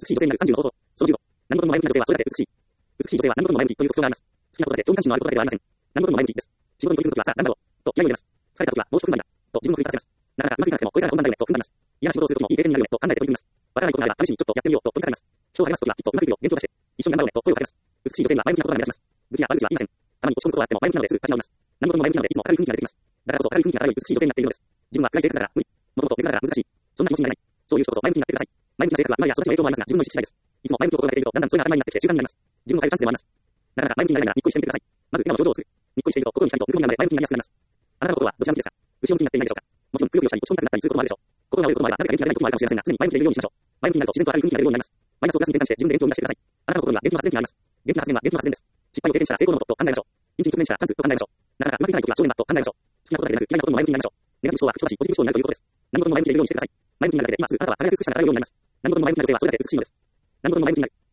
しい女性になる30の方法。その15、何事も前向きな女性はそれだけ美しい。美しい女性は何事も前向きという特徴があります。好きなことだけ興味関心のあることだけではありません。何事も前向きです。仕事に取り組むときはさあ、頑張ろう。と気合を入れます。疲れたときはもう一踏ん張りだ。と自分を奮い立たせます。なかなかうまくいかなくてもこれからが本番だよねと踏ん張ります。嫌な仕事をするときもいい経験になるよねと考えて取り組みます。わからないことがあれば試しにちょっとやってみようと飛びかかります。今日は励ますときはきっとうまくいくよ元気を出して。一緒に頑張ろうねと声をかけます。美しい女性には前向きなことが目立ちます。愚痴や悪口は言いません。たまに落ち込むことはあっても前向きなのですぐ立ち直ります。何事も前向きなのでいつも明るい雰囲気が出てきます。だからこそ明るい雰囲気が漂い美しい女性になっているのです。自分は暗い性格だから無理。もともと手柄が難しい。そんな気持ちになれない。そういう人こそ前向きになってください。前向きな性格は今や育ちの影響もありますが、自分の意識次第です。いつも前向きを心がけていると、だんだんそれが当たり前になってきて習慣になります。自分を変えるチャンスでもあります。なかなか前向きになれないなら、にっこりしてみてください。まず、笑顔の表情を作る。にっこりしていると、心に光と向こうになるので前向きになりやすくなります。あなたの心はどちら向きですか？後ろ向きになっていないでしょうか？もちろん、くよくよしたり、落ち込みたくなったりすることもあるでしょう。心が折れることもあれば、なぜか元気が出ない時もあるかもしれませんが、常に前向きでいるようにしましょう。前向きになると自然と明るい雰囲気が出るようになります。マイナスをプラスに転換して、自分で元気を生み出してください。あなたの心には元気の発電機があります。元気の発電は元気の発電です。失敗を経験したら成功のもとと考えましょう。ピンチに直面したらチャンスと考えましょう。なかなかうまくいかない時は正念場と考えましょう。好きなことだけでなく、嫌いなことも前向きになりましょう。ネガティブ思考は不調子、ポジティブ思考になるということです。何事も前向きでいるようにしてください。前向きになるだけで今すぐあなたは輝く美しさが漂うようになります。何事も前向きな女性はそれだけ美しいのです。何事も前向きになる。